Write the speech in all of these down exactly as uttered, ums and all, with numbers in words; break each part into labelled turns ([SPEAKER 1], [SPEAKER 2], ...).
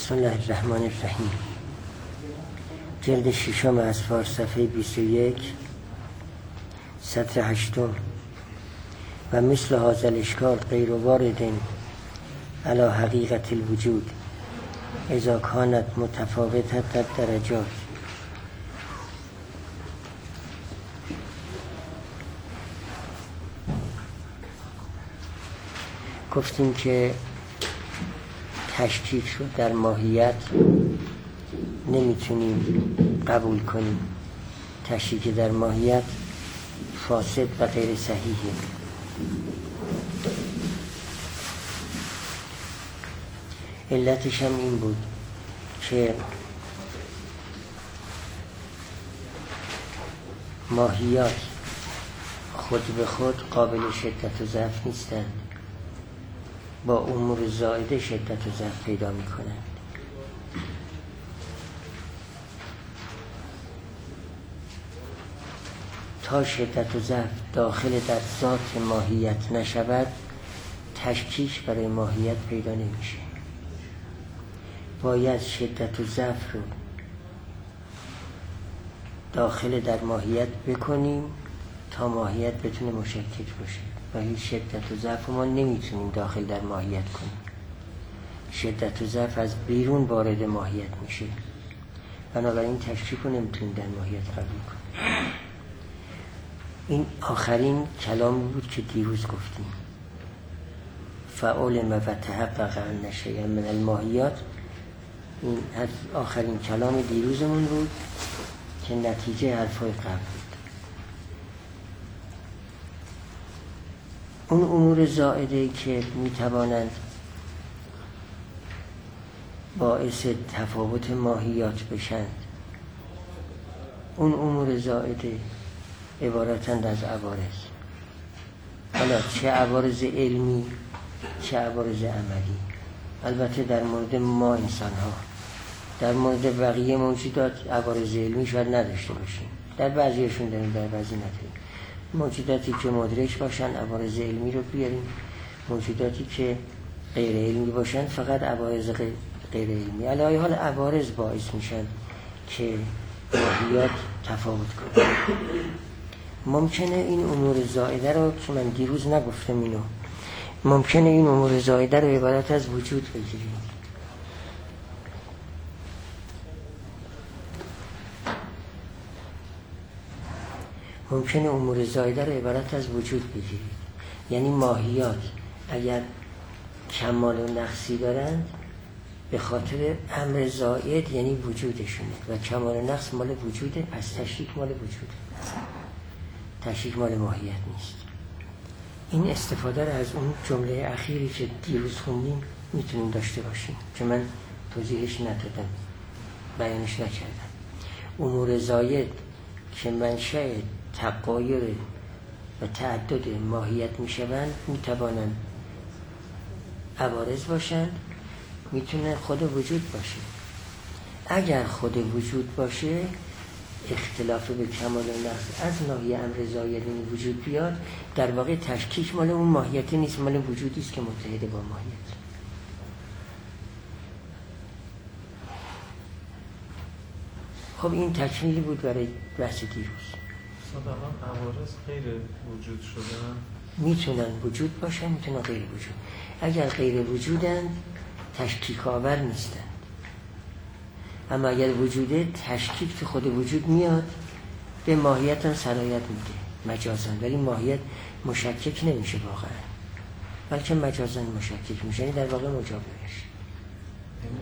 [SPEAKER 1] بسم الله الرحمن الرحیم. جلد ششم اسفار صفحه بیست و یک سطر هشتم. و مثل هذا الاشکال غیر وارد علی حقیقت الوجود اذا کانت متفاوتة الدرجات. گفتیم که تشکیک رو در ماهیت نمیتونیم قبول کنیم. تشکیک در ماهیت فاسد و غیر صحیحه. علتش هم این بود که ماهیات خود به خود قابل شدت و ضعف نیستند، با امور زائده شدت و ضعف پیدا می کنند. تا شدت و ضعف داخل در ذات ماهیت نشود، تشکیک برای ماهیت پیدا نمیشه. باید شدت و ضعف رو داخل در ماهیت بکنیم تا ماهیت بتونه مشکک باشه. و هیچ شدت و ضعف ما نمیتونیم داخل در ماهیت کنیم. شدت و ضعف از بیرون وارد ماهیت میشه، بنابراین تشکیک رو نمیتونیم در ماهیت قبول کنیم. این آخرین کلامی بود که دیروز گفتیم. فعلم و تحقق ان شیئا من الماهیات. این آخرین کلام دیروزمون بود که نتیجه حرفای قبل بود. اون امور زائده که میتوانند باعث تفاوت ماهیات بشند، اون امور زائده عبارتند از عوارض. حالا چه عوارض علمی چه عوارض عملی. البته در مورد ما انسان ها، در مورد بقیه موجودات عوارض علمی شاید نداشته باشیم، در بعضیشون داریم در بعضی نداریم. موجوداتی که مدرک باشن عوارض علمی رو بیاریم، موجوداتی که غیر علمی باشن فقط عوارض غیر علمی. علی حال عوارض باعث میشن که ماهیات تفاوت کنه. ممکنه این امور زائده رو که من دیروز نگفتم اینو، ممکنه این امور زائده رو عبارت از وجود بگیریم. ممکنه امور زائده رو عبارت از وجود بگیرید. یعنی ماهیات اگر کمال و نقصی دارند به خاطر امر زائد یعنی وجودشونه، و کمال و نقص مال وجوده، پس تشکیک مال وجوده، تشکیک مال ماهیت نیست. این استفاده رو از اون جمله اخیری که دیروز خوندیم میتونیم داشته باشیم که من توضیحش ندادم، بیانش نکردم. امور زائد که منشأ تغایر و تعدد ماهیت میشوند میتوانند عوارض باشند، میتونه خود وجود باشه. اگر خود وجود باشه، اختلاف به کمال و نقص از ناحیه امر زائد وجود بیاد، در واقع تشکیک مال اون ماهیتی نیست، مال وجودی است که متحد با ماهیت. خب این تکمیلی بود برای بحث دیروز.
[SPEAKER 2] صدقا عوارض غیر وجود شدن
[SPEAKER 1] میتونن وجود باشن، میتونن غیر وجود. اگر غیر وجودن تشکیک آور نیستن، اما اگر وجوده تشکیک تو خود وجود میاد، به ماهیت هم صلاحیت میده مجازاً، ولی ماهیت مشکک نمیشه واقعا، بلکه مجازاً مشکک میشه، یعنی در واقع مجابهش.
[SPEAKER 2] یعنی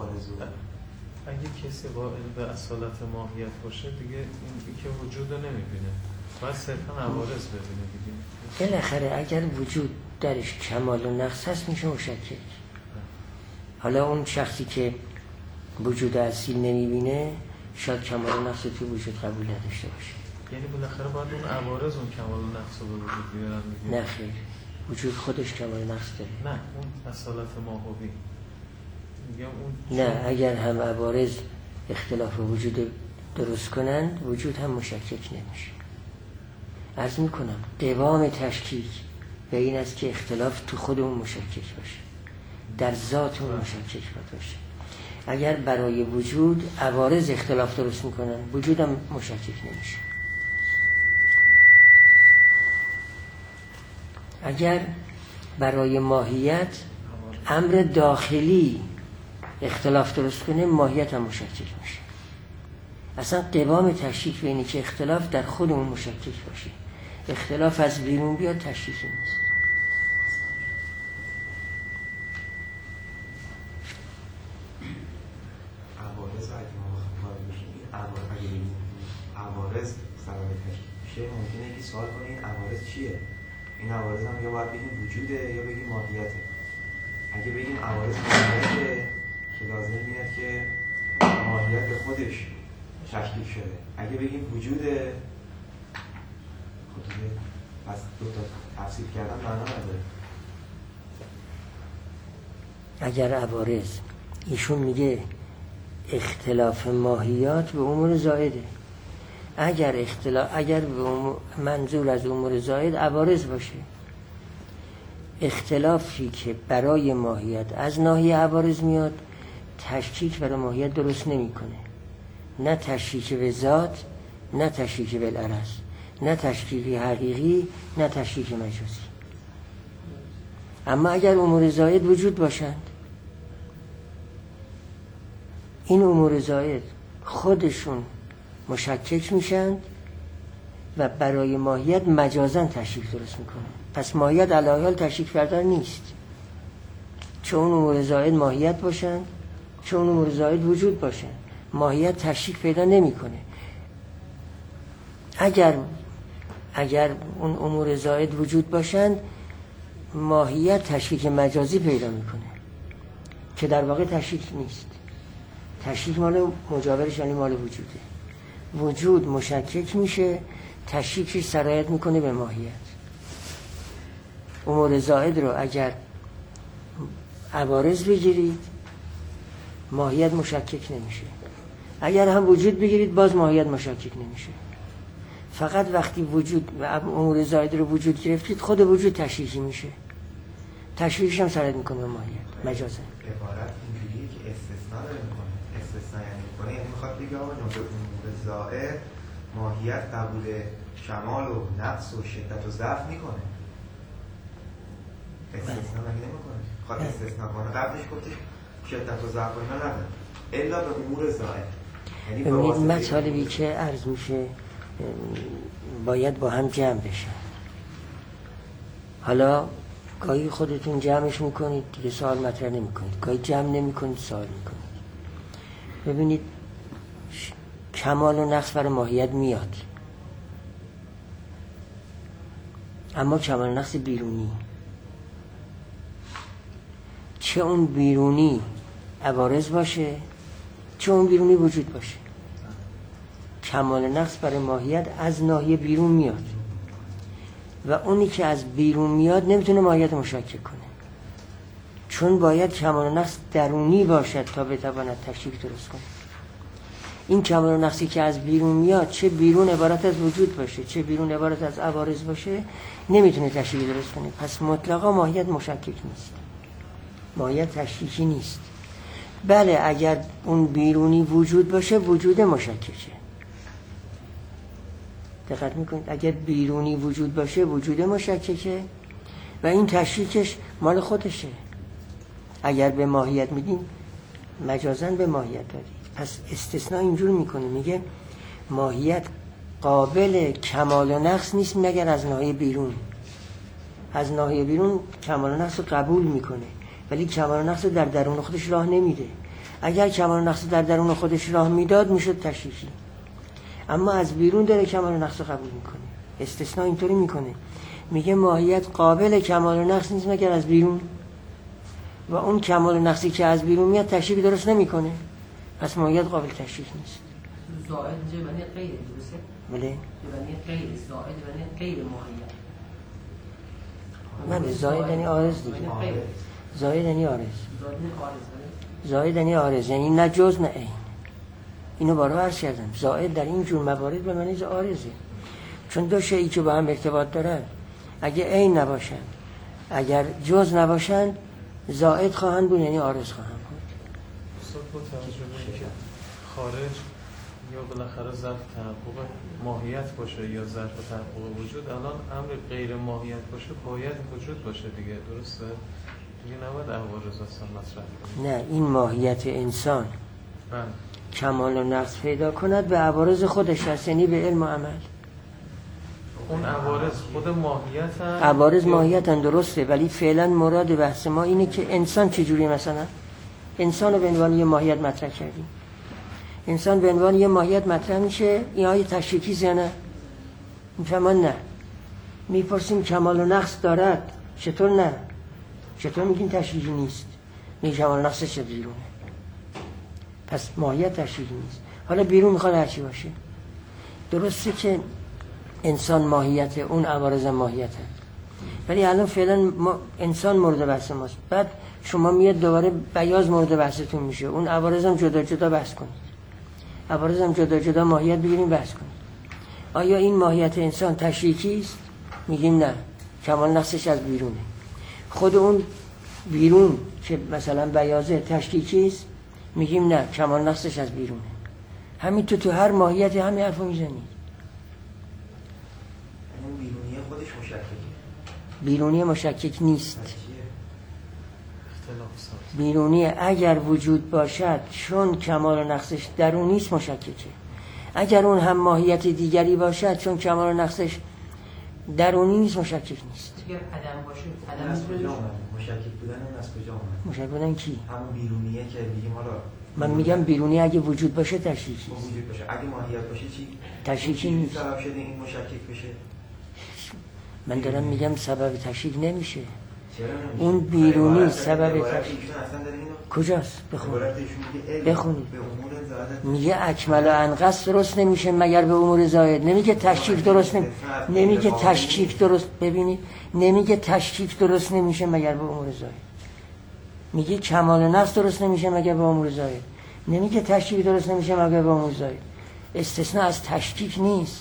[SPEAKER 2] اگه کسی قائل به اصالت ماهیت باشه دیگه این که وجود رو نمیبینه، باید صرفا عوارض ببینه دیگه.
[SPEAKER 1] بالاخره اگر وجود درش کمال و نقص هست میشه مشکک. حالا اون شخصی که وجود اصیل نمیبینه شاید کمال و نقص تو وجود قبول نداشته باشه.
[SPEAKER 2] یعنی بالاخره باید اون عوارض اون کمال و نقص رو به وجود بیارن دیگه.
[SPEAKER 1] نه خیر، وجود خودش کمال و نقص داره.
[SPEAKER 2] نه اون اصالت ماهوی.
[SPEAKER 1] نه، اگر هم عوارض اختلاف وجود درست کنند، وجود هم مشکک نمیشه. عرض میکنم دوام تشکیک به این است که اختلاف تو خود اون مشکک باشه، در ذات اون مشکک باشه. اگر برای وجود عوارض اختلاف درست میکنن، وجود هم مشکک نمیشه. اگر برای ماهیت امر داخلی اختلاف درست کنه، ماهیت هم مشکک میشه. اصلا قوام تشکیک به اینه که اختلاف در خودمون مشکک باشه، اختلاف از بیرون بیاد تشکیکی نیست.
[SPEAKER 3] عوارض اگه ما خواهد بشیم، این عوارض سبب تشکیک میشه، ممکنه که سوال کنه این عوارض چیه؟ این عوارض هم یا باید بگیم وجوده یا بگیم ماهیته. اگه بگیم عوارض ماهیته که لازم میاد که ماهیت به خودش تشکیل شده. اگه بگیم وجوده، خب دیگه پس دو تا تفسیر کردن معنا نداره.
[SPEAKER 1] اگر عوارض، ایشون میگه اختلاف ماهیات به امور زائده. اگر اختلاف اگر به منظور از امور زائد عوارض باشه، اختلافی که برای ماهیت از ناحیه عوارض میاد تشکیک برای ماهیت درست نمیکنه. نه تشکیک به ذات، نه تشکیک به العرض، نه تشکیک حقیقی، نه تشکیک مجازی. اما اگر امور زائد وجود باشند، این امور زائد خودشون مشکک میشند و برای ماهیت مجازاً تشکیک درست میکنه. پس ماهیت علی حال تشکیک بردار نیست، چون امور زائد ماهیت باشند، چون امور زائد وجود باشند، ماهیت تشکیک پیدا نمیکنه. اگر اگر اون امور زائد وجود باشند، ماهیت تشکیک مجازی پیدا میکنه که در واقع تشکیک نیست. تشکیک مال مجاورش یعنی مال وجوده. وجود مشکک میشه، تشکیکش سرایت میکنه به ماهیت. امور زائد رو اگر عوارض بگیرید، ماهیت مشکک نمیشه. اگر هم وجود بگیرید، باز ماهیت مشکک نمیشه. فقط وقتی وجود و امور زائد رو وجود گرفتید، خود وجود تشکیکی میشه. تشکیکش هم سرایت میکنه به ماهیت مجازا.
[SPEAKER 3] عبارت اینجوریه که استثناء داره میکنه. استثناء یعنی میکنه یعنی میخواد بگه آقا امور زائد ماهیت قبول کمال و نقص و شدت و ضعف میکنه. استثناء مگه نمیکنه؟ خواهد استثناء کنه. قبلش گفتش شدت و ضعف و اینا نداره الا به امور زائد.
[SPEAKER 1] ببینید مطالبی که عرض میشه باید با هم جمع بشن. حالا گاهی خودتون جمعش میکنید دیگه سوال مطرح نمیکنید، گاهی جمع نمیکنید سوال میکنید. ببینید کمال و نقص برای ماهیت میاد، اما کمال و نقص بیرونی، چه اون بیرونی عوارض باشه چه اون بیرونی وجود باشه، کمال و نقص برای ماهیت از ناحیه بیرون میاد و اونی که از بیرون میاد نمیتونه ماهیت مشکک کنه، چون باید کمال و نقص درونی باشد تا بتواند تشکیک درست کنه. این کمال و نقصی که از بیرون میاد، چه بیرون عبارت از وجود باشه چه بیرون عبارت از عوارض باشه، نمیتونه تشکیک درست کنه. پس مطلقا ماهیت مشکک نیست، ماهیت تشکیکی نیست. بله اگر اون بیرونی وجود باشه وجود مشککه. دقت میکنید اگر بیرونی وجود باشه وجود مشککه و این تشکیکش مال خودشه. اگر به ماهیت میدین مجازاً به ماهیت دارید. پس استثناء اینجور میکنه، میگه ماهیت قابل کمال و نقص نیست مگر از ناحیه بیرون. از ناحیه بیرون کمال و نقص رو قبول میکنه ولی کمال و نقص در درون خودش راه نمیده. اگر کمال و نقص در درون خودش راه میداد میشد تشکیکی، اما از بیرون داره کمال و نقص رو قبول میکنه. استثناء اینطوری میکنه، میگه ماهیت قابل کمال و نقص نیست مگر از بیرون و اون کمال و نقصی که از بیرون میاد تشکیک درست نمیکنه، پس ماهیت قابل تشکیک نیست.
[SPEAKER 4] زائد جبنی غیر درسته؟
[SPEAKER 1] بله
[SPEAKER 4] جبنی غیر زائد جبنی غیر ماهیت.
[SPEAKER 1] بله زائد یعنی عارض دیگه. زائد یعنی عارض. زائد یعنی عارض، یعنی نه جز نه عین. اینو بارها عرض کردم. زائد در این جور موارد به معنی عارضه، چون دو شیئی که با هم ارتباط دارن اگه عین نباشن اگر جز نباشن زائد خواهند بود یعنی عارض خواهند بود.
[SPEAKER 2] استاد با توجه به اینکه خارج یا بالاخره ظرف تحقق ماهیت باشه یا ظرف تحقق وجود، الان امر غیر ماهیت باشه باید وجود باشه دیگه، درسته؟ دیگه نباید عوارض اصلا مطرح کنید.
[SPEAKER 1] نه، این ماهیت انسان
[SPEAKER 2] بله.
[SPEAKER 1] کمال و نقص پیدا کند به عوارض خودش هست، یعنی به علم و عمل.
[SPEAKER 2] اون عوارض خود ماهیت هم
[SPEAKER 1] عوارض ماهیت هم درسته، ولی فعلا مراد بحث ما اینه که انسان چجوری، مثلا انسان رو به عنوان یه ماهیت مطرح کردیم. انسان به عنوان یه ماهیت مطرح میشه، این آیه تشریکی یا نه؟ میفهمان نه. میپرسیم کمال و نقص دارد، چطور نه؟ چطور میگیم تشریکی نیست؟ میگیم کمال و نقص چه بیرونه؟ پس ماهیت تشریکی نیست. حالا بیرون میخواد هرچی باشه. درسته که انسان ماهیته، اون عوارض ماهیته، ولی الان فعلا ما انسان مورد بحث ماست. بعد شما میاد دوباره بیاض مورد بحثتون میشه، اون عوارض هم جدا جدا بحث کنید، عوارض هم جدا جدا ماهیت بگیریم بحث کنید. آیا این ماهیت انسان تشریکی است؟ میگیم نه، کمال نقصش از بیرونه. خود اون بیرون که مثلا بیاضه تشریکی است؟ میگیم نه، کمال نقصش از بیرونه. همین تو تو هر ماهیت همین حرفو میزنید.
[SPEAKER 3] بیرونی خودش مشککه.
[SPEAKER 1] بیرونی مشکک نیست. بیرونی اگر وجود باشد چون کمال و نقصش درونی است مشککه. اگر اون هم ماهیت دیگری باشد چون کمال و نقصش درونی نیست مشکک نیست.
[SPEAKER 4] اگر عدم باشه
[SPEAKER 3] عدم از کجا اومده؟ مشکک بودن اون از کجا اومده؟
[SPEAKER 1] مشکک بودن کی؟
[SPEAKER 3] همون بیرونیه که میگیم حالا
[SPEAKER 1] من میگم بیرونی اگه وجود باشه تشریکی
[SPEAKER 3] است. وجود باشه. اگه ماهیت باشه چی؟
[SPEAKER 1] تشریکی نیست.
[SPEAKER 3] سبب شده این مشکک بشه.
[SPEAKER 1] من دارم میگم سبب تشریک نمیشه.
[SPEAKER 3] چرا نمیشه؟
[SPEAKER 1] اون بیرونی سبب تشریک کجاست؟ بخون. بخونید. میگه اکمل و انقص درست نمیشه مگر به امور زائد. نمیگه تشریک درست نمی... نمیگه تشریک درست ببینید نمیگه تشریک درست نمیشه مگر به امور زائد. میگه کمال و نقص درست نمیشه مگر به امور زائد. نمیگه تشریک درست نمیشه مگر به امور زائد. استثناء از تشریک نیست.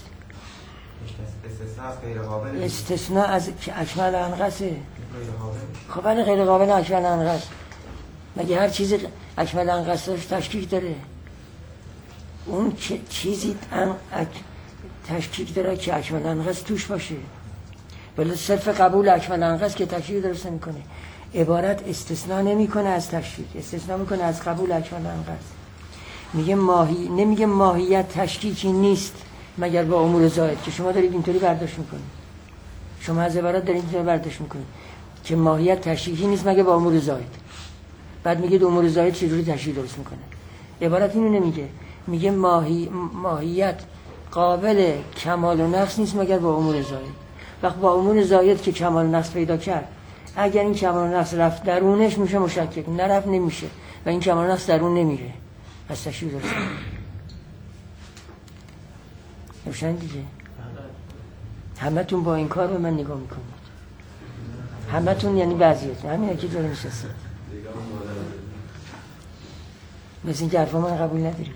[SPEAKER 1] استثناء از اکمل و انقصه. خب ولی غیر قابل اکمل و انقص. مگه هر چیزی اکمل و انقص تشکیک داره؟ اون چیزی تشکیک داره که اکمل و انقص توش باشه. ولی صرف قبول اکمل و انقص که تشکیک درست نمیکنه. عبارت استثناء نمیکنه از تشکیک، استثناء میکنه از قبول اکمل و انقص. میگه ماهی نمیگه ماهیت تشکیکی نیست مگر با امور زائد که شما دارید اینطوری برداشت میکنید. شما از عبارت دارید اینطوری برداشت میکنید که ماهیت تشکیکی نیست مگر با امور زائد. بعد میگه امور زائد چجوری تشکیک درست میکنه؟ عبارت اینو نمیگه. میگه ماهی ماهیت قابل کمال و نقص نیست مگر با امور زائد. وقت با امور زائد که کمال و نقص پیدا کرد، اگر این کمال و نقص رفت درونش میشه مشکک، نرفت نمیشه و این کمال و نقص درون نمیره. پس تشکیک درست میکنه. روشن دیگه. همه تون با این کار به من نگاه میکنید. همه تون یعنی بعضیتون همین که جایی نشستید مثل این که حرفا من قبول ندارید.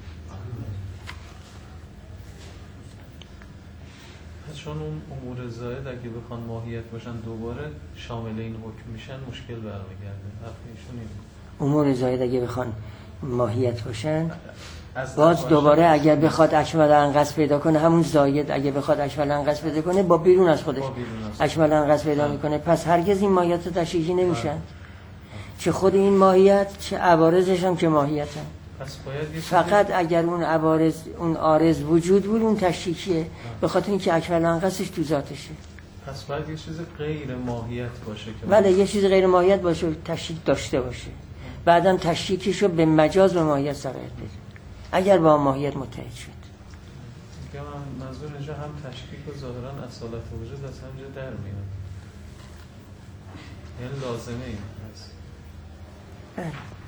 [SPEAKER 2] چون اون امور زائد اگه بخوان ماهیت باشن دوباره شامل این حکم میشن مشکل برمیگرده. حرفشون اینه.
[SPEAKER 1] امور زائد اگه بخوان ماهیت باشن باز دوباره اگر بخواد اکمل انقص پیدا کنه، همون زاید اگه بخواد اکمل انقص پیدا کنه با بیرون از خودش اکمل انقص پیدا میکنه. پس هرگز این ماهیت تشریکی نمیشن، چه خود این ماهیت چه عوارضش هم که ماهیتن. فقط اگر اون عوارض اون عارض وجود بود اون تشریکیه، به خاطر اینکه اکمل انقصش تو ذاتشه.
[SPEAKER 2] پس باید یه چیز غیر ماهیت باشه که
[SPEAKER 1] بله یه چیز غیر ماهیت باشه تشریک داشته باشه، بعدم تشریکشو به مجاز به ماهیت سرایت بده اگر با ماهیت متحد شد.
[SPEAKER 2] میگم منظور اینجا هم تشکیک و ظاهرا اصالت وجود از همجا در میاد، یعنی لازمه این هست.
[SPEAKER 1] بله.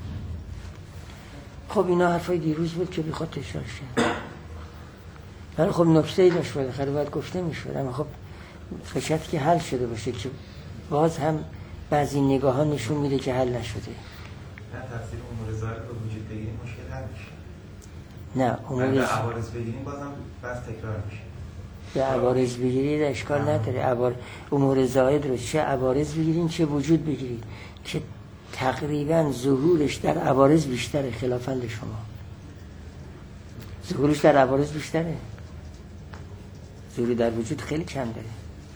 [SPEAKER 1] خب اینا حرفای دیروز بود که بیخواد تشار شد، ولی خب نکته‌ای داشت بالاخره باید گفته میشد. اما خب خشت که حل شده باشه که باز هم بعضی نگاه ها نشون میده که حل نشده.
[SPEAKER 3] نه تفسیر امور ظاهر رو وجود بگیریم مشکل حل میشه.
[SPEAKER 1] نه امور
[SPEAKER 3] به عوارض بگیریم بازم بس تکرار میشه.
[SPEAKER 1] به عوارض بگیرید اشکال نداره. عوار امور زائد رو چه عوارض بگیرید چه وجود بگیرید که تقریبا ظهورش در عوارض بیشتره خلافند شما. ظهورش در عوارض بیشتره، ظهوری در وجود خیلی کم داره.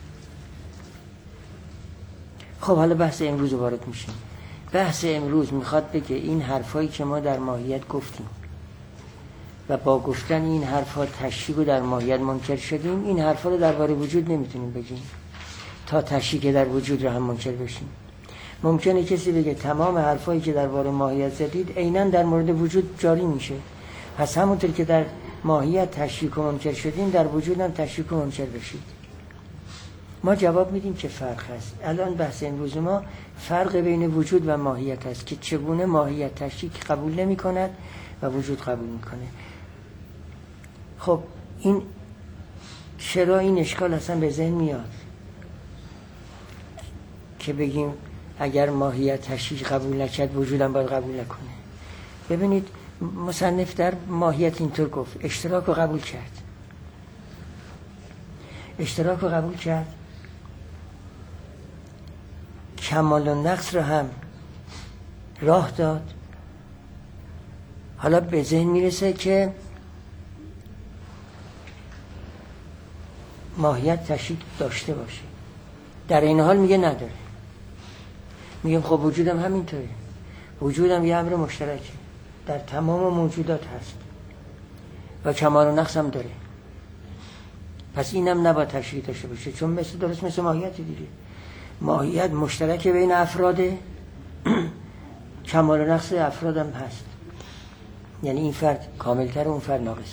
[SPEAKER 1] خب حالا بحث امروز وارد میشیم. بحث امروز میخواد بگه این حرفایی که ما در ماهیت گفتیم و با گفتن این حرفا تشریک رو در ماهیت منکر شدیم، این حرفا رو درباره وجود نمیتونیم بگیم تا تشریک در وجود رو هم منکر بشیم. ممکنه کسی بگه تمام حرفایی که درباره ماهیت زدید عیناً در مورد وجود جاری میشه، پس همونطور که در ماهیت تشریک و منکر شدیم در وجود هم تشریک و منکر بشید. ما جواب میدیم که فرق هست. الان بحث امروز ما فرق بین وجود و ماهیت هست که چگونه ماهیت تشریک قبول نمی کند و وجود قبول میکنه. خب این چرا این اشکال اصلا به ذهن میاد که بگیم اگر ماهیت تشریک قبول نکرد وجودم باید قبول نکنه؟ ببینید مصنف در ماهیت اینطور گفت اشتراک رو قبول کرد، اشتراک رو قبول کرد، کمال و نقص رو هم راه داد. حالا به ذهن میرسه که ماهیت تشریک داشته باشه، در این حال میگه نداره. میگم خب وجودم همینطوره، وجودم یه امر مشترکه در تمام موجودات هست و کمال و نقص هم داره، پس اینم نباید تشریک داشته باشه، چون مثل درست مثل ماهیت دیگه. ماهیت مشترک بین افراده، کمال و نقص افرادم هست، یعنی این فرد کاملتر و اون فرد ناقصه.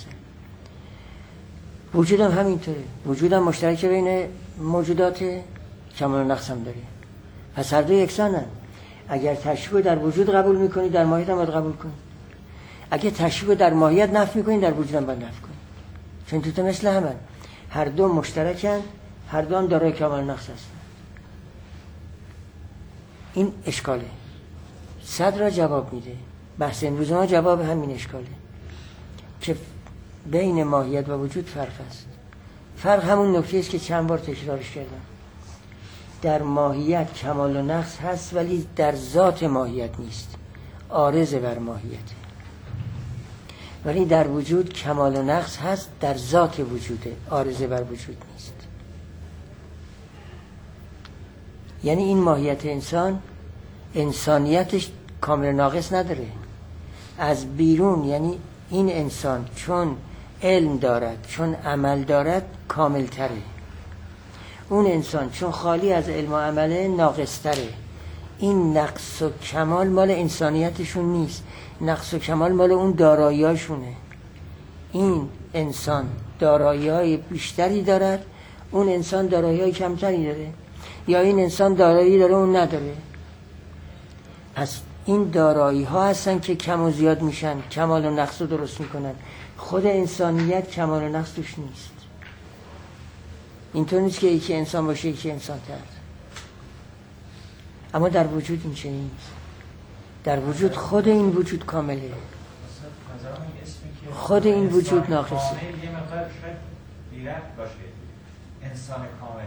[SPEAKER 1] وجودم همینطوره، وجودم مشترک بین موجودات، کمال و نقص هم داره، پس هر دو یکسانن. اگر تشریک در وجود قبول میکنی در ماهیت هم باید قبول کنی، اگه تشریک در ماهیت نفی میکنی در وجود هم باید نفی کنی، چون تو تا مثل همن، هر دو مشترکن، هر دو هم دارای کمال و نقص هستن. این اشکاله. صدر را جواب میده. بحث امروز ما جواب همین اشکاله که بین ماهیت و وجود فرق است. فرق همون نکته است که چند بار تکرارش کردم. در ماهیت کمال و نقص هست ولی در ذات ماهیت نیست، عارض بر ماهیت. ولی در وجود کمال و نقص هست، در ذات وجوده، عارض بر وجود نیست. یعنی این ماهیت انسان، انسانیتش کامل ناقص نداره. از بیرون، یعنی این انسان چون علم دارد، چون عمل دارد، کامل تره. اون انسان چون خالی از علم و عمله، ناقص تره. این نقص و کمال مال انسانیتشون نیست، نقص و کمال مال اون دارایی‌هاشونه. این انسان دارایی‌های بیشتری دارد، اون انسان دارایی‌های کمتری داره، یا این انسان دارایی داره اون نداره. پس این دارایی ها هستن که کم و زیاد میشن، کمال و نقص رو درست میکنن. خود انسانیت کمال و نقص توش نیست. اینطور نیست که یکی انسان باشه یکی انسان تر. اما در وجود این چنین نیست. در وجود خود این وجود کامله، خود این وجود ناقصه.
[SPEAKER 5] یه مقدار شاید بی‌ربط باشه. انسان کامل،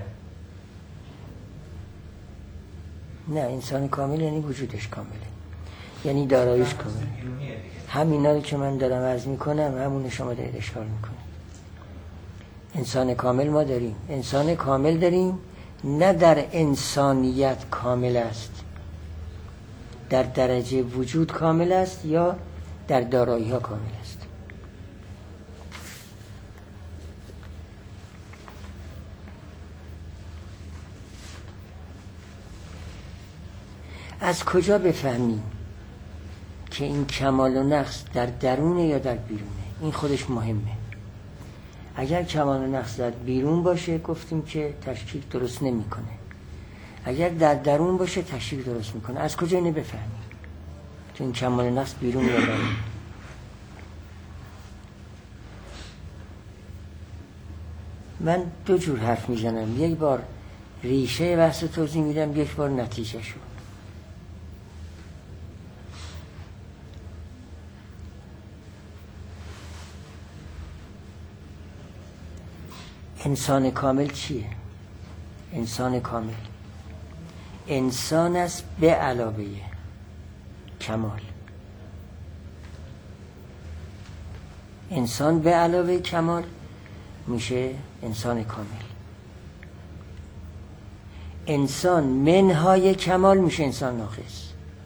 [SPEAKER 1] نه، انسان کامل یعنی وجودش کامله، یعنی داراییش کامله. همینا رو که من دارم عرض میکنم همون شما دارید اشکال میکنید. انسان کامل ما داریم، انسان کامل داریم، نه در انسانیت کامل است، در درجه وجود کامل است یا در دارایی ها کامل است. از کجا بفهمیم که این کمال و نقص در درونه یا در بیرونه؟ این خودش مهمه. اگر کمال و نقص در بیرون باشه گفتیم که تشکیل درست نمیکنه، اگر در درون باشه تشکیل درست میکنه. از کجا اینو بفهمیم که این کمال و نقص بیرون یا درون؟ من دو جور حرف میزنم، یک بار ریشه بحث توضیح میدم، یک بار نتیجه شو. انسان کامل چیه؟ انسان کامل انسان است به علاوه کمال. انسان به علاوه کمال میشه انسان کامل. انسان منهای کمال میشه انسان ناقص.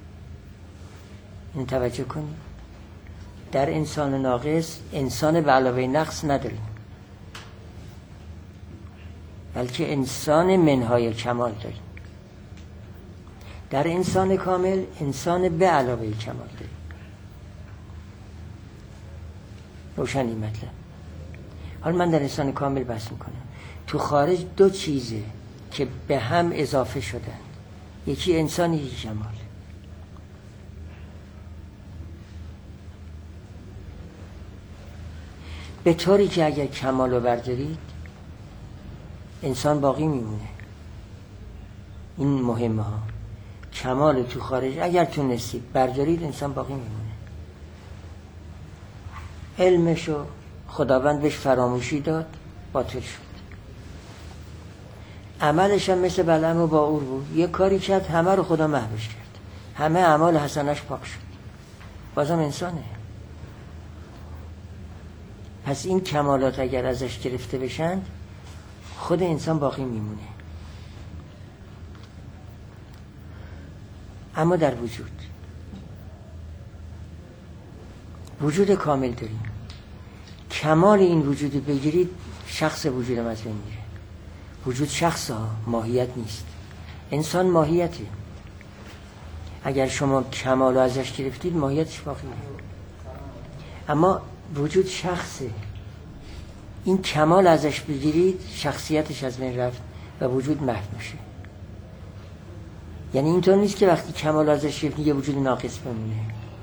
[SPEAKER 1] این توجه کنید، در انسان ناقص انسان به علاوه نقص نداریم، بلکه انسان منهای کمال داریم. در انسان کامل انسان به علاوه کمال داریم. روشن این مطلب. حالا من در انسان کامل بحث میکنم. تو خارج دو چیزه که به هم اضافه شدن، یکی انسان، یکی کمال. به طوری که اگر کمال رو بردارید انسان باقی میمونه. این مهمه ها. کمال تو خارج اگر تونستید بردارید انسان باقی میمونه. علمشو خداوند بهش فراموشی داد، باطل شد. عملش هم مثل بلعم و باعور بود، یه کاری کرد همه رو خدا محوش کرد، همه اعمال حسنش پاک شد، بازم انسانه. پس این کمالات اگر ازش گرفته بشن خود انسان باقی میمونه. اما در وجود وجود کامل داریم. کمال این وجود بگیرید شخص وجودم از بین میره. وجود شخص ها، ماهیت نیست. انسان ماهیته. اگر شما کمال رو ازش گرفتید ماهیتش باقی میره. اما وجود شخصه. این کمال ازش بگیرید شخصیتش از بین رفت و وجود محو میشه. یعنی اینطور نیست که وقتی کمال ازش گرفتید یه وجود ناقص بمونه.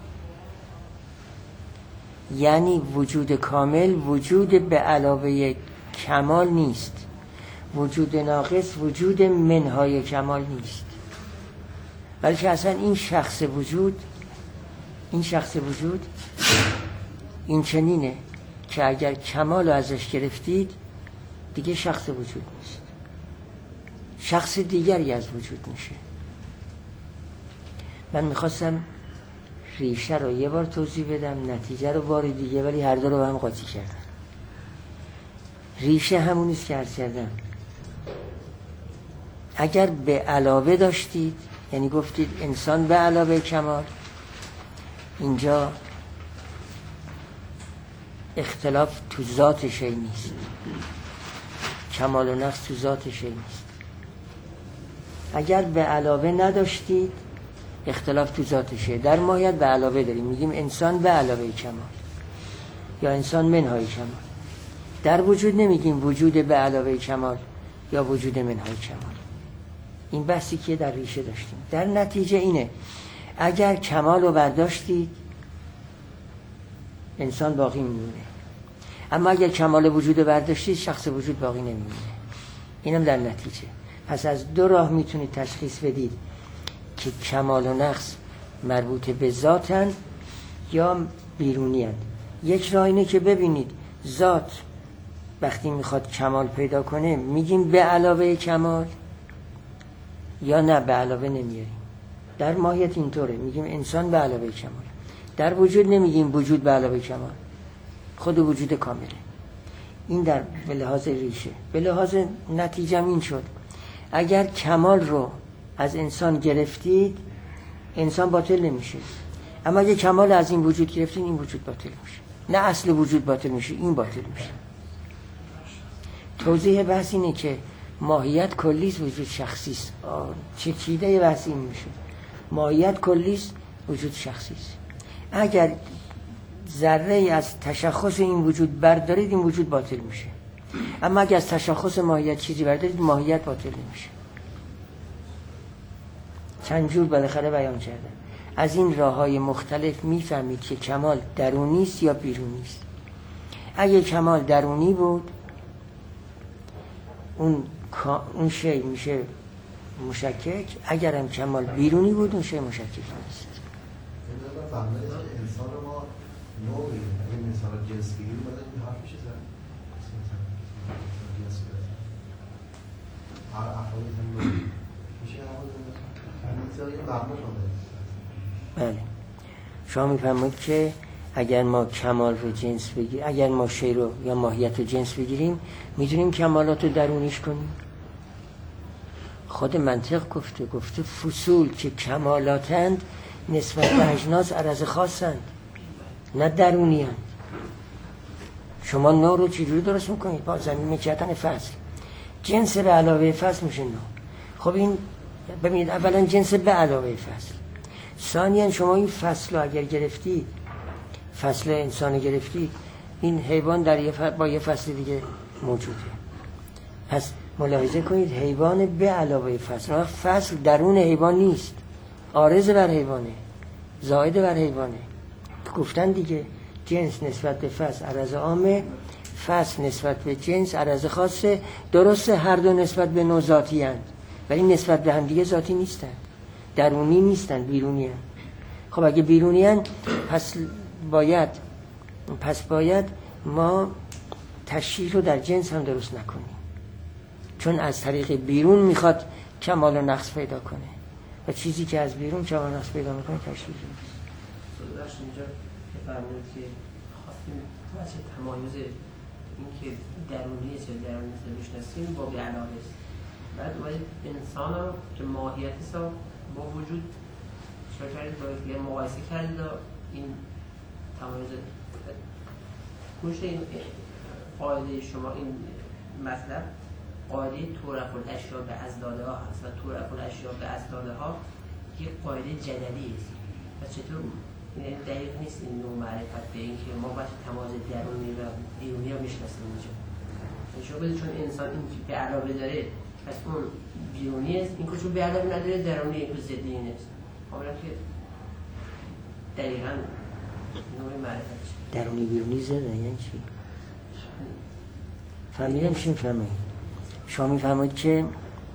[SPEAKER 1] یعنی وجود کامل وجود به علاوه کمال نیست. وجود ناقص وجود منهای کمال نیست، بلکه اصلا این شخص وجود این شخص وجود این چنینه که اگر کمال رو ازش گرفتید دیگه شخص وجود نیست، شخص دیگری از وجود میشه. من میخواستم ریشه رو یه بار توضیح بدم، نتیجه رو بار دیگه، ولی هر دو رو با هم قاطی کردم. ریشه همونیست که عرض کردم. اگر به علاوه داشتید، یعنی گفتید انسان به علاوه کمال، اینجا اختلاف تو ذات شی نیست، کمال و نقص تو ذات شی نیست. اگر به علاوه نداشتید اختلاف تو ذات شی. در ماهیت به علاوه داریم، میگیم انسان به علاوه کمال یا انسان منهای کمال. در وجود نمیگیم وجود به علاوه کمال یا وجود منهای کمال. این بحثی که در ریشه داشتیم. در نتیجه اینه اگر کمال رو برداشتید انسان باقی میمونه، اما اگر کمال وجود رو برداشتید شخص وجود باقی نمیمونه. اینم در نتیجه. پس از دو راه میتونید تشخیص بدید که کمال و نقص مربوط به ذاتن یا بیرونی هن. یک راه اینه که ببینید ذات وقتی میخواد کمال پیدا کنه میگیم به علاوه کمال یا نه به علاوه نمیاریم. در ماهیت اینطوره، میگیم انسان به علاوه کمال. در وجود نمیگیم وجود به علاوه کمال، خود وجود کامله. این در به لحاظ ریشه. به لحاظ نتیجه این شد اگر کمال رو از انسان گرفتید انسان باطل نمیشه، اما اگه کمال از این وجود گرفتید این وجود باطل میشه. نه اصل وجود باطل میشه، این باطل میشه. توضیح بحث اینه که ماهیت کلیست، وجود شخصیست. چه چیده بحث این میشه؟ ماهیت کلیست، وجود شخصیست. اگر ذره از تشخص این وجود بردارید این وجود باطل میشه، اما اگر از تشخص ماهیت چیزی بردارید ماهیت باطل نمیشه. چند جور بالاخره بیان کردم. از این راه‌های مختلف میفهمید که کمال درونی است یا بیرونی است. اگه کمال درونی بود اون اون شی میشه مشکک، اگر هم کمال بیرونی بود اون شی مشکک نیست.
[SPEAKER 6] انسان ما نوعی این مثلا جنس بگیریم باید این حرف میشه زن جنس بگیریم هر افرادی هم نوعی میشه همون مثلا این مبنا شده.
[SPEAKER 1] بله شما میفهمید که اگر ما کمال رو جنس بگیریم، اگر ما شی رو یا ماهیت رو جنس بگیریم، میتونیم کمالات رو درونیش کنیم. خود منطق گفته گفته فصول که کمالاتند نسبت به اجناس عرض خاصند، نه درونیند. شما نوع رو چجوری درست میکنید؟ با زمین کردن فصل، جنس به علاوه فصل میشه نوع. خب این ببینید، اولا جنس به علاوه فصل، ثانیا شما این فصل رو اگر گرفتید، فصل انسان گرفتید، این حیوان در یه با یه فصل دیگه موجوده. پس ملاحظه کنید حیوان به علاوه فصل، فصل درون حیوان نیست، عارض بر حیوانه، زائد بر حیوانه. گفتن دیگه جنس نسبت به فصل عرض عامه، فصل نسبت به جنس عرض خاصه. درسته هر دو نسبت به نوع ذاتی هستند، ولی نسبت به هم دیگه ذاتی نیستند، درونی نیستند، بیرونی هستند. خب اگه بیرونی هستند پس باید پس باید ما تشریح رو در جنس هم درست نکنیم، چون از طریق بیرون میخواد کمال و نقص پیدا کنه و چیزی که از بیرون کمال و نقص پیدا میکنه تشریح نیست.
[SPEAKER 4] صدقش اینجا فرمودید که خواستیم واسه تمایز این که درونیه چه درونی چه بشناسیم با بی‌علاقه است. بعد باید انسان ها که ماهیت است با وجود شاید باید مقایسه کرد و این تمایز گوشه این قاعده شما این مطلب قاعده تورق الاشیاء به ازداده ها هست و تورق الاشیاء به ازداده ها یک قاعده جدلی است و چطور این دقیق نیست این نوع معرفت به این که ما باید تمایز درونی و بیرونی رو میشناسیم اینجا. شما بده چون انسان این به علاوه داره پس اون بیرونی است، این که چون به علاوه نداره درونی این که ضدی نیست. حالا که دقیقاً نوع معرفت
[SPEAKER 1] درونی بیرونی زده یعنی چی؟ فهمیدم چی میفهمید؟ شما میفهمید که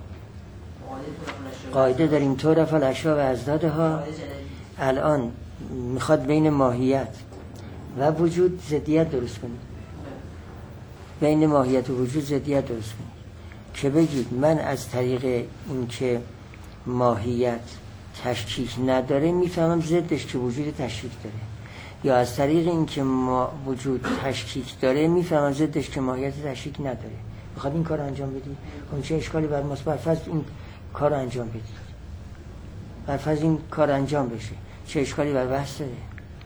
[SPEAKER 1] قاعده داریم طرف الاشیاء و ازدادها، الان میخواد بین ماهیت و وجود ضدیت درست کنید، بین ماهیت و وجود ضدیت درست کنید که بگید من از طریق این که ماهیت تشکیک نداره میفهمم ضدش که وجود تشکیک داره، یا از طریق این که ما وجود تشکیک داره میفهمم ضدش که ماهیت تشکیک نداره. میخواد این کار انجام بدید، اون چه اشکالی بر ماست؟ برفرض این کار انجام بدید، برفرض این کار انجام بشه، چه اشکالی بر بحث داره؟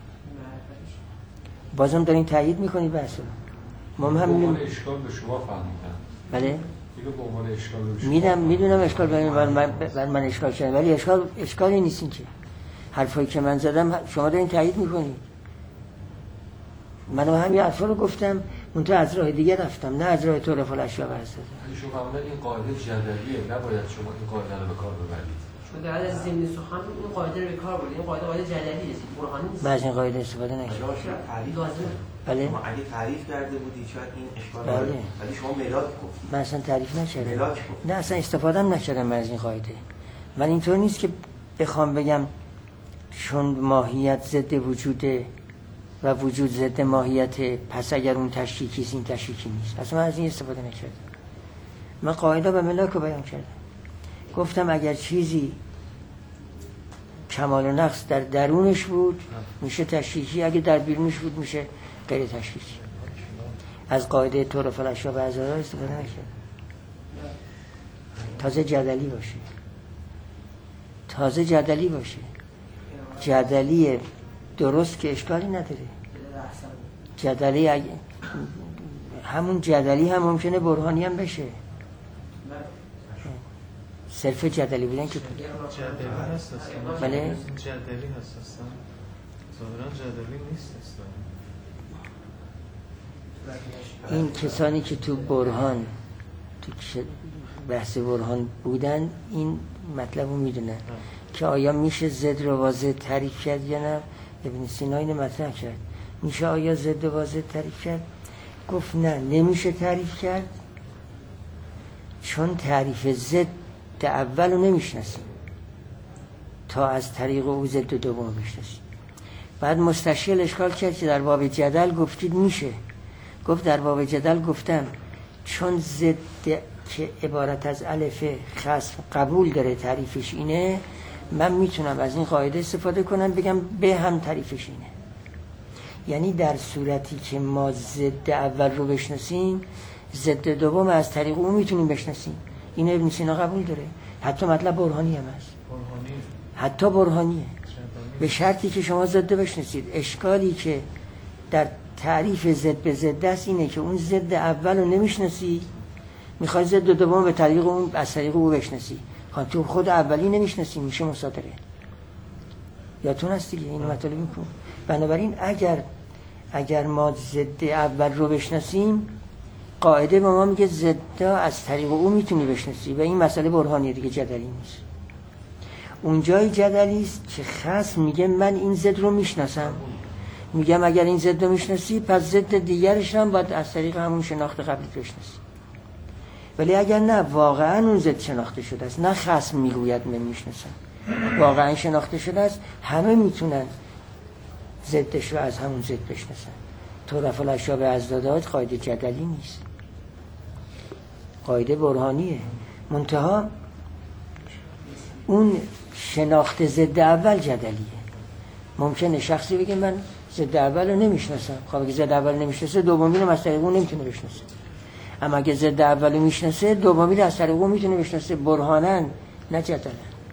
[SPEAKER 1] بازم دارین تایید میکنید بحث رو. ما هم همین
[SPEAKER 7] اشکال به شما فهمیدم.
[SPEAKER 1] بله
[SPEAKER 7] دیگه به عنوان اشکال به شما
[SPEAKER 1] میدم، میدونم اشکال بر من بر من اشکال شده، ولی اشکال اشکالی نیست. این که حرفایی که من زدم شما دارین تایید میکنید. من همین حرفا رو گفتم، منتها از راه دیگه رفتم، نه از راه طرف الاشیاء و ازداده.
[SPEAKER 7] شما فهمیدن این قاعده جدلیه، نباید شما این قاعده رو به کار ببرید.
[SPEAKER 4] چون در از ضمن سخن این قاعده رو به کار بردید. این قاعده قاعده جدلی است، برهانی نیست.
[SPEAKER 1] من از این قاعده استفاده نکردم. بله
[SPEAKER 3] شما اگه تعریف کرده بودید شاید این اشکال
[SPEAKER 1] بله.
[SPEAKER 3] داره، ولی شما ملاک گفتید.
[SPEAKER 1] من اصلا تعریف نکردم.
[SPEAKER 3] ملاک گفتید.
[SPEAKER 1] نه اصلا استفاده هم نکردم من از این قاعده. من اینطور نیست که بخوام بگم چون ماهیت ضد وجوده و وجود ضد ماهیت، پس اگر اون تشکیکی است این تشکیکی نیست. اصلا من از این استفاده نکردم. من قاعده به ملاک رو بیان کردم. گفتم اگر چیزی کمال و نقص در درونش بود میشه تشکیکی، اگه در بیرونش بود میشه غیر تشکیکی. از قاعده طرف الاشیاء و ازدادها استفاده نکردم. تازه جدلی باشه، تازه جدلی باشه، جدلی درست که اشکالی نداره. جدلی اگه همون جدلی هم ممکنه برهانی هم بشه. صرف جدلی بودن که
[SPEAKER 2] جدلی هست اصلا.
[SPEAKER 1] بله
[SPEAKER 2] جدلی هست اصلا. ظاهرا جدلی نیست اصلا.
[SPEAKER 1] این کسانی که تو برهان تو بحث برهان بودن این مطلب رو میدونن که آیا میشه ضد رو واضح تعریف کرد یا نه. ابن سینا اینو مطرح کرد، میشه آیا ضد واضح تعریف کرد؟ گفت نه نمیشه تعریف کرد، چون تعریف ضد اول رو نمیشناسیم تا از طریق او ضد دوم بشناسیم. بعد مستشکل اشکال کرد که در باب جدل گفتید میشه. گفت در باب جدل گفتم چون ضد که عبارت از الف خصف قبول داره تعریفش اینه، من میتونم از این قاعده استفاده کنم بگم به هم تعریفش اینه. یعنی در صورتی که ما ضد اول رو بشناسیم، ضد دوم از طریق اون میتونیم بشناسیم. این ابن سینا قبول داره. حتی مطلب برهانی هم هست.
[SPEAKER 2] برهانی
[SPEAKER 1] حتی برهانیه. به شرطی که شما ضد بشناسید. اشکالی که در تعریف ضد به ضد است اینه که اون ضد اول رو نمیشناسی، میخوای ضد دوم به طریق اون از طریق اون بشناسی. خب تو خود اولی نمیشناسی، میشه مصادره. یادتون هست دیگه این مطالب میکنم. بنابراین اگر اگر ما ضد اول رو بشناسیم، قاعده به ما میگه ضد از طریق اون میتونی بشناسی و این مسئله برهانیه دیگه، جدلی نیست. اونجای جدلی است که خصم میگه من این ضد رو میشناسم، میگم اگر این ضد رو میشناسی پس ضد دیگرش هم باید از طریق همون شناخت قبلی بشناسی. ولی اگر نه واقعا اون ضد شناخته شده است، نه خصم میگوید من میشناسم، واقعا شناخته شده است، همه میتونن ضدش رو از همون ضد بشناسن. تو رفع الاشیاء به اضدادات قاعده جدلی نیست، قاعده برهانیه. منتها اون شناخت ضد اول جدلیه. ممکنه شخصی بگه من ضد اول رو نمیشناسم، خب اگه ضد اول رو نمیشناسه دومی رو از طریق اون نمیتونه بشناسه. اما اگه ضد اول رو میشناسه دومی رو از طریق اون میتونه بشناسه. برهانن نه جدلن.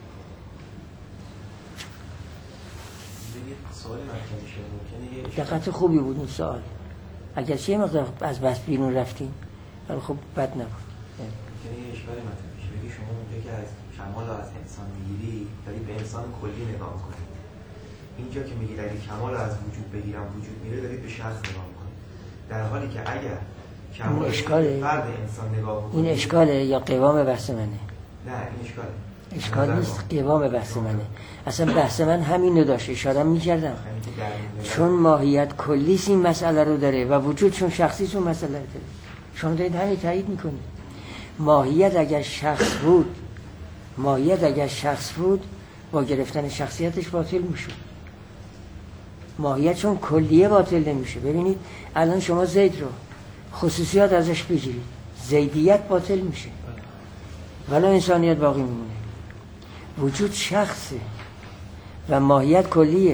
[SPEAKER 1] دقت خوبی بود این سوال. اگر چه مقدار از بس بیرون رفتیم ولی خب بد نبود.
[SPEAKER 3] یعنی یه اشکالی مطرح میشه بگی شما اونجا که از کمال رو از انسان میگیری داری به انسان کلی نگاه میکنی. اینجا که میگی داری کمال رو از وجود بگیرم وجود میره داری به شخص نگاه میکنی. در حالی که اگر کمال
[SPEAKER 1] اشکاله.
[SPEAKER 3] فرد انسان نگاه میکنی،
[SPEAKER 1] این اشکاله یا قوام بحث منه؟
[SPEAKER 3] نه این اشکاله.
[SPEAKER 1] اشکال نیست، قوام بحث منه. اصلا بحث من همین رو داشت، اشاره میکردم چون ماهیت کلیس این مسئله رو داره و وجود چون شخصی اون مسئله رو داره. شما دارید همین تایید میکنید. ماهیت اگر شخص بود ماهیت اگر شخص بود با گرفتن شخصیتش باطل میشود. ماهیت چون کلیه باطل نمیشه. ببینید الان شما زید رو خصوصیات ازش بگیرید، زیدیت باطل میشه ولی انسانیت باقی میمونه. وجود شخصه و ماهیت کلیه.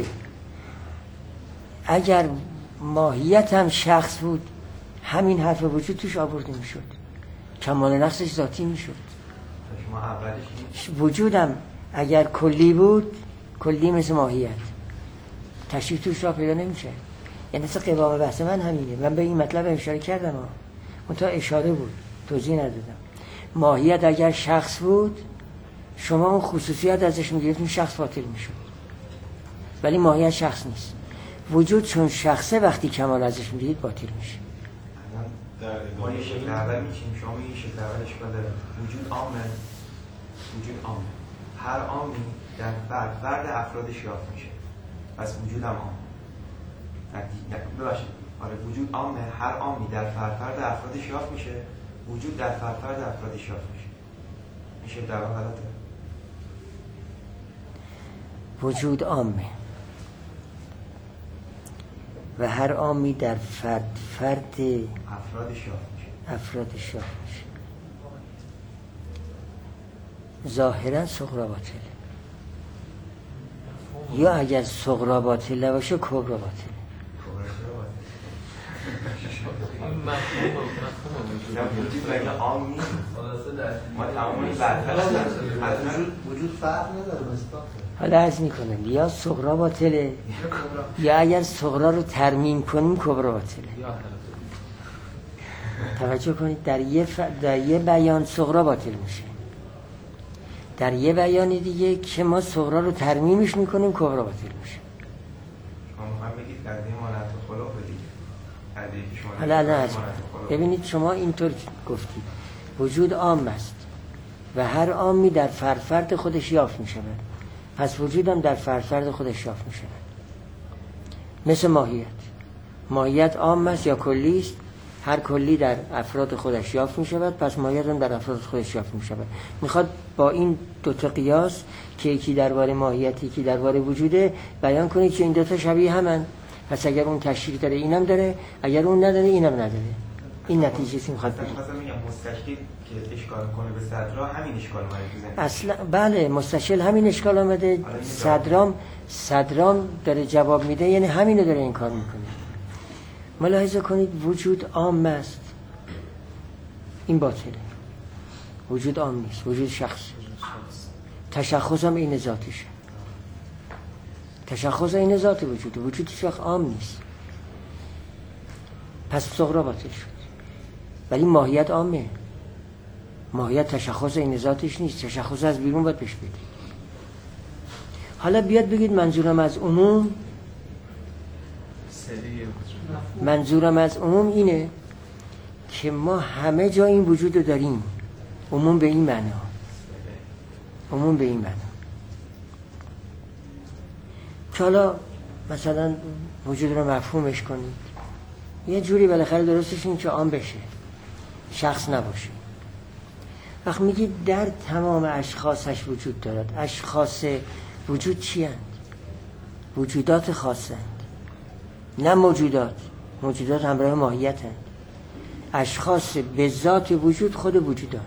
[SPEAKER 1] اگر ماهیت هم شخص بود همین حرف وجود توش آورده میشد، کمال نقصش ذاتی میشد.
[SPEAKER 3] شما اولش
[SPEAKER 1] وجودم اگر کلی بود، کلی مثل ماهیت، تشریح توش را پیدا نمیشه. یعنی مثل قوام بحث من همینه. من به این مطلب اشاره کردم اون تا اشاره بود، توضیح ندادم. ماهیت اگر شخص بود شما اون خصوصیات ازش میگرفتین، شخص باطل میشد. ولی ماهیت شخص نیست. وجود چون شخصه وقتی کمال ازش میگیرید باطل میشه.
[SPEAKER 3] ما یه شکل اول میچیم، شما یه شکل اول اشکال داره. وجود عامه، وجود عامه، هر عامی در فرد فرد افرادش یافت میشه، پس وجود هم عامه. ببخشید آره وجود عامه، هر عامی در فرد فرد افرادش یافت میشه، وجود در فرد فرد افرادش یافت میشه. میشه در واقع غلطه.
[SPEAKER 1] وجود عامه و هر عامی در فرد فرد
[SPEAKER 3] افرادش یافت میشه.
[SPEAKER 1] افرادش یافت میشه. ظاهرا صغرا باطله، یا اگر صغرا باطل نباشه کبرا باطله.
[SPEAKER 2] این مفهوم مفهوم
[SPEAKER 3] وجود مگه عام نیست؟ ما تمامی برتر
[SPEAKER 6] وجود فرق نداره مصداقه.
[SPEAKER 1] حالا عرض میکنم یا صغرا باطله یا اگر صغرا رو ترمیم کنیم کبرا باطله. توجه کنید در یه, ف... در یه بیان صغرا باطل میشه، در یه بیان دیگه که ما صغرا رو ترمیمش میکنیم کبرا باطل میشه.
[SPEAKER 3] شما هم بگید در دیگه مانعت خلاف دیگه.
[SPEAKER 1] حالا الان عرض ببینید شما اینطور گفتید وجود عام است و هر عامی در فرد خودش یافت میشه، پس وجودم در فرد خودش یافت میشه. مثل ماهیت، ماهیت عام است یا کلی است؟ هر کلی در افراد خودش یافت می شود، پس ماهیت هم در افراد خودش یافت می شود. میخواد با این دو تا قیاس که یکی درباره ماهیت یکی درباره وجوده بیان کنید که این دو تا شبیه همن. پس اگر اون تشریح داره اینم داره، اگر اون نداره اینم نداره. این نتیجه که میخواد بگیم.
[SPEAKER 3] مثلا میگم مستشکل که اشکال کنه به صدرا همین اشکال اومده تو ذهن.
[SPEAKER 1] اصلا بله مستشکل همین اشکال آمده. صدرام صدرام داره جواب میده، یعنی همینو داره این کار میکنه. ملاحظه کنید وجود عام است، این باطله. وجود عام نیست، وجود شخص. تشخص هم این ذاتشه. تشخص این ذات وجوده، وجود شخص عام نیست. پس صغرا باطل شد. ولی ماهیت عامه. ماهیت تشخص این ذاتش نیست، تشخص از بیرون باید پیش بدید. حالا بیاد بگید منظورم از عموم منظورم از عموم اینه که ما همه جا این وجود رو داریم. عموم به این معنا، عموم به این معنا که حالا مثلا وجود رو مفهومش کنید یه جوری بالاخره درستش این که عام بشه، شخص نباشه. وقت میگید در تمام اشخاصش وجود دارد. اشخاص وجود چی هستند؟ وجودات خاصند، نه موجودات. موجودات همراه ماهیت هستند. اشخاص به ذات وجود خود وجودان.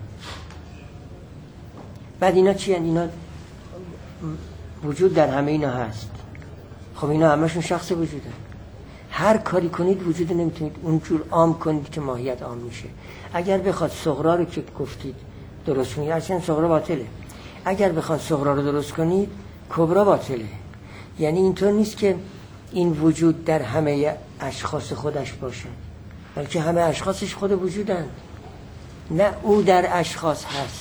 [SPEAKER 1] بعد اینا چی هستند؟ اینا وجود در همه اینا هست. خب اینا همشون شخص وجودن. هر کاری کنید وجود نمیتونید اونجور عام کنید که ماهیت عام میشه. اگر بخواد صغرا رو که گفتید درست کنید، اصلا صغرا باطله. اگر بخواد صغرا رو درست کنید کبرا باطله. یعنی اینطور نیست که این وجود در همه اشخاص خودش باشه، بلکه همه اشخاصش خود وجودند. نه او در اشخاص هست،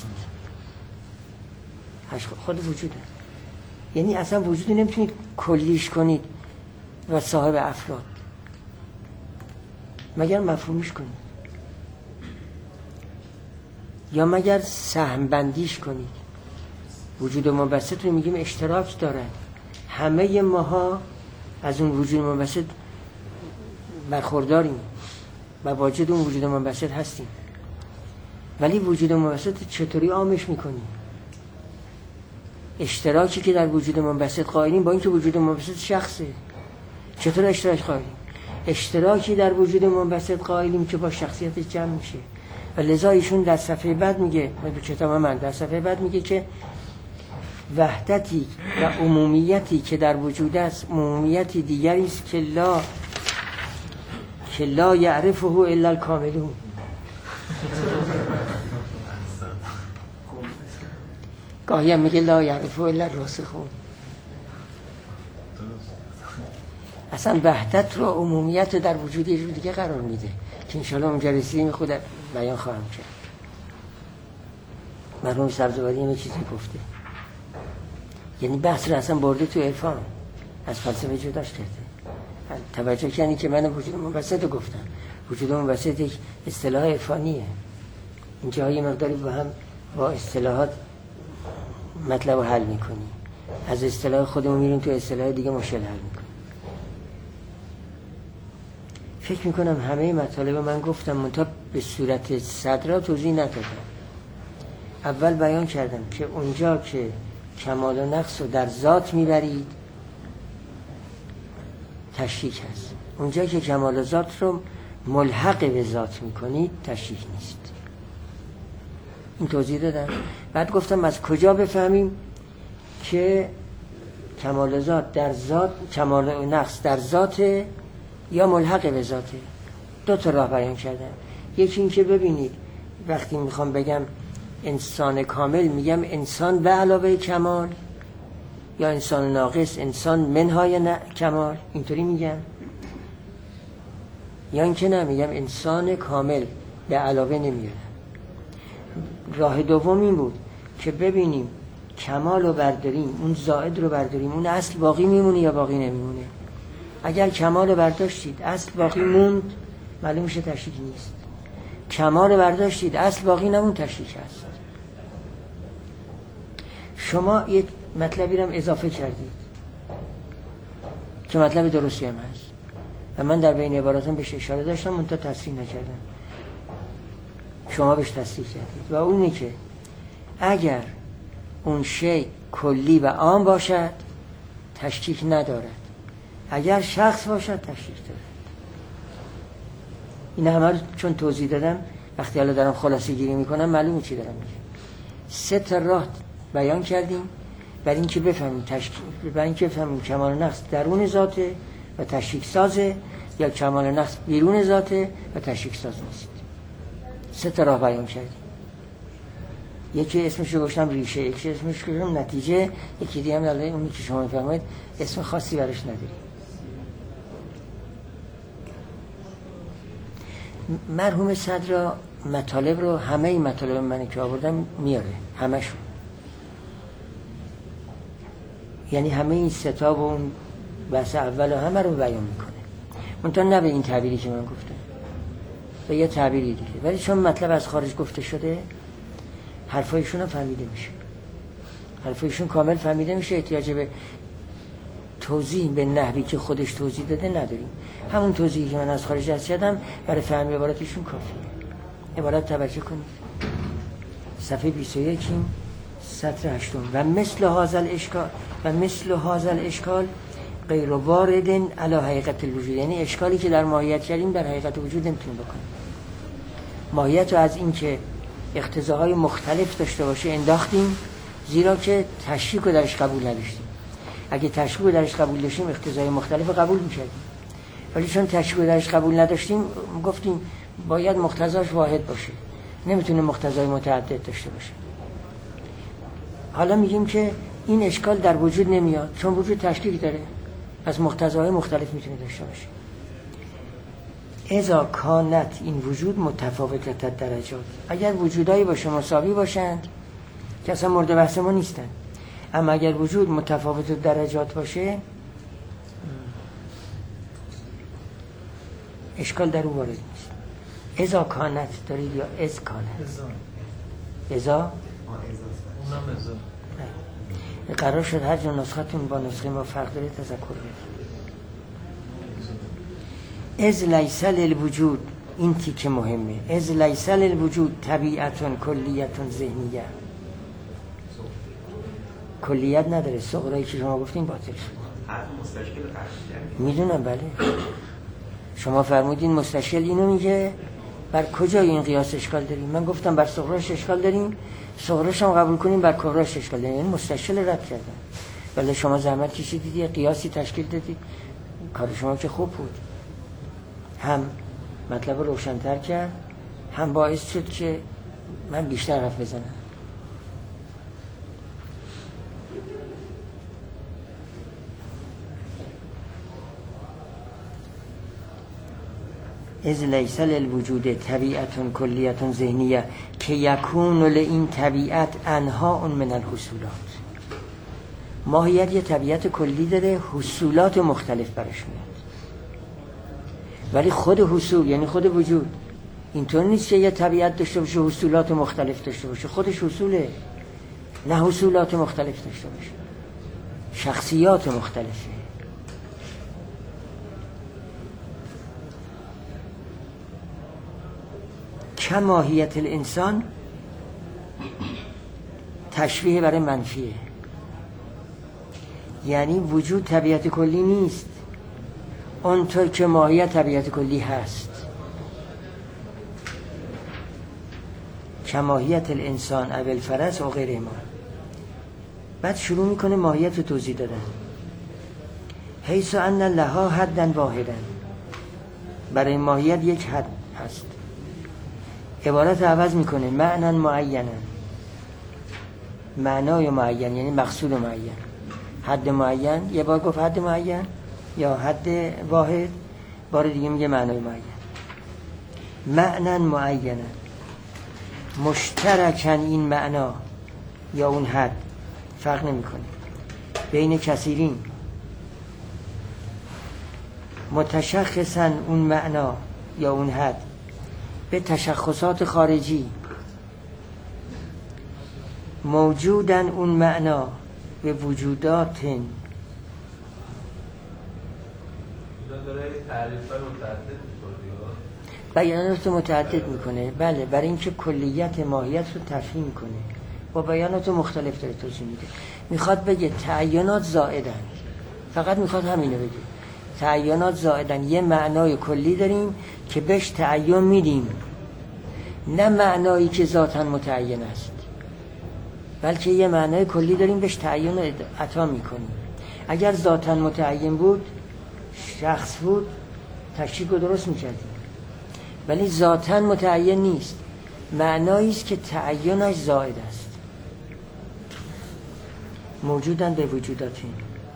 [SPEAKER 1] خود وجودند. یعنی اصلا وجودی نمیتونید کلیش کنید و صاحب افراد، مگر مفهومش کنید یا مگر سهم بندیش کنید. وجود منبسط رو میگیم اشتراک دارد. همه ماها از اون وجود منبسط برخورداریم و واجد اون وجود منبسط هستیم. ولی وجود منبسط چطوری عامش میکنیم؟ اشتراکی که در وجود منبسط قائلیم با اینکه وجود منبسط شخصه، چطور اشتراک قائلیم؟ اشتراکی در وجود منبسط قائلیم که با شخصیت جمع میشه. و لذا ایشون در صفحه بعد میگه، به کتاب من در صفحه بعد میگه که وحدتی و عمومیتی که در وجود است عمومیتی دیگری است که لا که لا یعرفه الا الکاملون. گاهی هم میگه لا یعرفه الا الراسخون. اصلا وحدت رو عمومیت در وجود یه جور دیگه قرار میده که انشاءالله اونجا رسیدیم خود بیان خواهم کرد. مرحوم سبزواری همه چیزی گفته، یعنی بحث رو اصلا برده تو عرفان، از فلسفه جداش کرده. توجه کنی که من وجود منبسط رو گفتم. وجود منبسط یک اصطلاح عرفانیه. اینجا یه مقداری با هم با اصطلاحات مطلب رو حل میکنی، از اصطلاح خودمون میریم تو اصطلاح دیگه مشکل حل میکنی. فکر میکنم همه مطالب من گفتم، منتها به صورت صدرا توضیح ندادم. اول بیان کردم که اونجا که کمال و نقص رو در ذات میبرید تشریک هست، اونجا که کمال و ذات رو ملحق به ذات میکنید تشریک نیست. این توضیح دادم. بعد گفتم از کجا بفهمیم که کمال و ذات در ذات، کمال و نقص در ذات یا ملحق به ذاته. دو تا راه بیان کردم. یکی این که ببینید وقتی میخوام بگم انسان کامل میگم انسان به علاوه کمال، یا انسان ناقص انسان منهای کمال، اینطوری میگم. یا اینکه نه میگم انسان کامل به علاوه نمیارم. راه دوم این بود که ببینیم کمال رو برداریم، اون زائد رو برداریم، اون اصل باقی میمونه یا باقی نمیمونه. اگر کمال رو برداشتید اصل باقی موند معلوم میشه تشریک نیست. کمال رو برداشتید اصل باقی نمون تشریک هست. شما یک مطلبی رو اضافه کردید که مطلب درستی هم هست و من در بین عباراتم بهش اشاره داشتم منتها تصریح نکردم، شما بهش تصریح کردید. و اونه که اگر اون شی کلی و عام باشد تشریک ندارد، اگر شخص باشد تشریک دارد. این همه رو چون توضیح دادم، وقتی حالا دارم خلاصه گیری میکنم معلومه چی دارم میگم. سه تا راه بیان کردیم برای اینکه بفهمیم تشکیل، برای اینکه بفهمیم کمال نقص درون ذاته و تشریک سازه یا کمال نقص بیرون ذاته و تشریک ساز نیست. سه تا راه بیان کردیم. یکی اسمش رو گفتم ریشه، یکی اسمش رو گفتم نتیجه، یکی دیگه هم داره اونی که شما میفرمایید اسم خاصی براش نداریم. مرحوم صدر مطالب رو، همه این مطالب من که آوردم میاره، همشون، یعنی همه این ستا و اون بحث اول و همه رو بیان میکنه، منتها نه به این تعبیری که من گفتم، به یه تعبیری دیگه، ولی چون مطلب از خارج گفته شده حرفایشون هم فهمیده میشه، حرفایشون کامل فهمیده میشه، احتیاج به توضیح به نحوی که خودش توضیح داده نداریم. همون توضیحی که من از خارج از کردم برای فهم عباراتشون کافیه. عبارت توجه کنید، صفحه بیست و یک سطر هشتم. و مثل هازل اشکال و مثل هازل اشکال غیر وارد علی حقیقت الوجود، یعنی اشکالی که در ماهیت کردیم در حقیقت وجود نمیتونیم بکنیم. ماهیت رو از این که اقتضاهای مختلف داشته باشه انداختیم، زیرا که تشریک رو درش قبول نداشتیم. اگه تشریک رو درش قبول داشتیم اقتضای مختلف رو قبول می‌کردیم، ولی چون تشریک رو درش قبول نداشتیم گفتیم باید مقتضاش واحد باشه، نمیتونه مقتضای متعدد داشته باشه. حالا میگیم که این اشکال در وجود نمیاد چون وجود تشریک داره، از مقتضاهای مختلف میتونه داشته باشه. اذا کانت این وجود متفاوتت درجات، اگر وجودایی باشه مساوی باشند که اصلا مورد بحث ما نیستن، اما اگر وجود متفاوت درجات باشه اشکال در او وارد نیست. اذا کانت دارید یا از کانت؟ ازا
[SPEAKER 2] اونم ازا.
[SPEAKER 1] قرار شد هر جا نسختون با نسخه ما فرق داره تذکر بید. از لیسل الوجود، این تیکه مهمه، از لیسل الوجود طبیعتون کلیتون ذهنیه، کلیت نداره. صغرایی که شما گفتین باطل شد. میدونم بله، شما فرمودین مستشکل اینو میگه، بر کجای این قیاس اشکال داریم؟ من گفتم بر صغراش اشکال داریم، صغراش هم قبول کنیم، بر کبراش اشکال داریم، یعنی مستشکل رد کردن. ولی شما زحمت کشیدید یه قیاسی تشکیل دادید، کار شما که خوب بود، هم مطلب روشن‌تر کرد، هم باعث شد که من بیشتر حرف بزنم. از لیسل الوجود طبیعتون کلیتون ذهنیه که یکون لئین طبیعت انها من الحصولات. ماهیت یه طبیعت کلی داره، حصولات مختلف برش میاد، ولی خود حصول یعنی خود وجود اینطور نیست که یه طبیعت داشته باشه حصولات مختلف داشته باشه، خودش حصوله، نه حصولات مختلف داشته باشه، شخصیات مختلفه. که ماهیت الانسان تشبیه برای منفیه، یعنی وجود طبیعت کلی نیست اونطور که ماهیت طبیعت کلی هست. که ماهیت الانسان اول فرس و غیر ما. بعد شروع میکنه ماهیت رو توضیح دادن، حیث ان لها حدن واحدن، برای ماهیت یک حد هست. عبارت عوض میکنه، معنی معینن، معنای معین یعنی مقصود معین، حد معین، یه بار گفت حد معین یا حد واحد، بار دیگه میگه معنای معین. معنی معینن مشترکن، این معنا یا اون حد فرق نمیکنه بین کثیرین، متشخصن اون معنا یا اون حد به تشخصات خارجی، موجودن اون معنا به وجودات بیانات متعدد میکنه. بله، برای اینکه کلیت ماهیت رو تفهیم میکنه، با بیانات مختلف داره توضیح میده. میخواد بگه تعینات زائدن، فقط میخواد همینو بگه، تعینات زائدن. یه معنای کلی داریم که بهش تعین میدیم، نه معنایی که ذاتاً متعین است، بلکه یه معنای کلی داریم بهش تعین عطا میکنیم. اگر ذاتاً متعین بود، شخص بود، تشریح رو درست میکردیم، ولی ذاتاً متعین نیست، معنایی است که تعینش زائد است. موجودن به وجوداتین،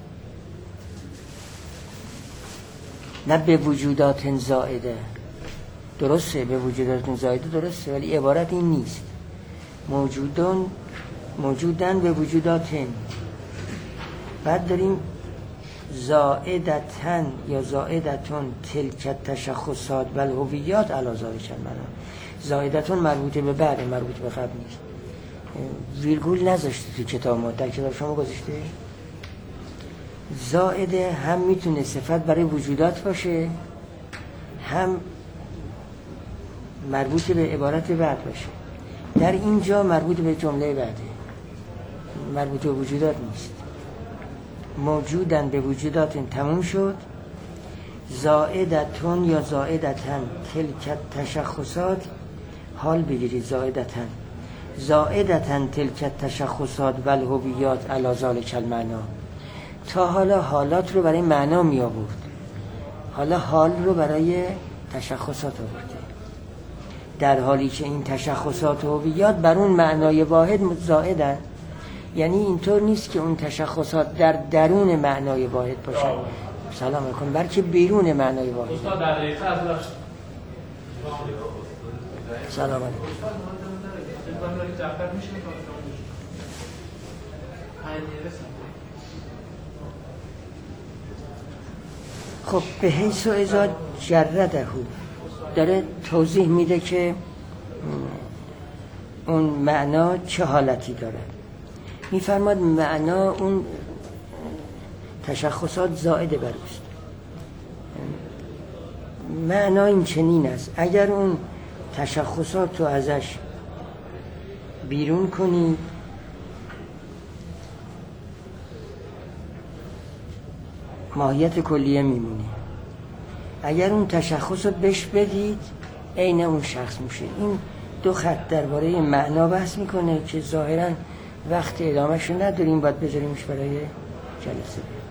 [SPEAKER 1] نه به وجودات زائده. درسته به وجودات زائده درسته، ولی عبارت این نیست. موجودن موجودن به وجوداتین. بعد داریم زائدتن یا زائدتون تلک تشخصات و الهویات علی ذالک المعنی. زائدتون مربوطه به بعد، مربوط به قبل نیست. ویرگول نذاشته تو کتاب ما، در کتاب شما گذاشته. زائده هم میتونه صفت برای وجودات باشه، هم مربوط به عبارت بعد باشه. در اینجا مربوط به جمله بعده، مربوط به وجودات نیست. موجودن به وجودات تموم شد. زائدتون یا زائدتن تلک تشخصات، حال بگیرید زائدتن زائدتن تلک تشخصات و الهویات علی ذالک المعنی. تا حالا حالات رو برای معنا می آورد، حالا حال رو برای تشخصات آورده، در حالی که این تشخصات و هویات بر اون معنای واحد زائدن. یعنی اینطور نیست که اون تشخصات در درون معنای واحد باشن، سلام علیکم، بلکه بیرون معنای واحد. سلام علیکم. خب به حیث و ازا جرده داره توضیح میده که اون معنا چه حالتی داره. میفرماد معنا اون تشخصات زائده بر اوست. معنا این چنین است: اگر اون تشخصات رو ازش بیرون کنی، ماهیت کلیه میمونه. اگر اون تشخص رو بهش بدید، عین اون شخص میشه. این دو خط درباره معنا بحث میکنه که ظاهرا وقت ادامهش رو نداریم، باید بذاریمش برای جلسه.